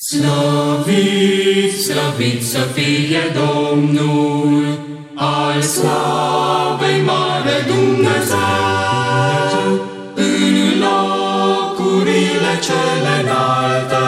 Slăvit, slăvit să fie Domnul, al slavei mare Dumnezeu, în locurile cele înalte,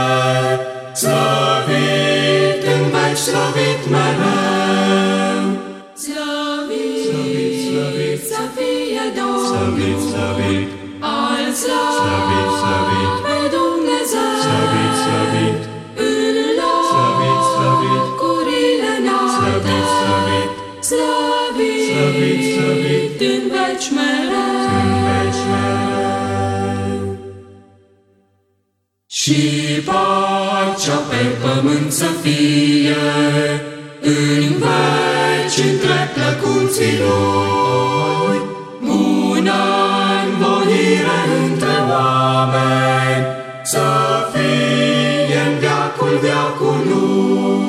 slăvit în veci, slăvit mereu. Slăvit, slăvit, slăvit să fie Domnul, Slăvit, slăvit, al slăvit, slăvit, slavei Dumnezeu, slăvit, slăvit, în slăvit, slăvit, locurile înalte, slăvit, slăvit, slăvit, slăvit, slăvit, în veci mereu. în veci mereu. Și pacea pe pământ să fie, în veci între plăcuții Lui, bună învoire între oameni, să fie în veacul veacului.